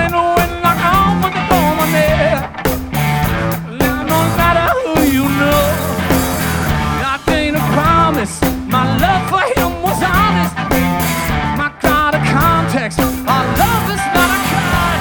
and went like on with the comedy. No matter who you know, I can't promise my love for him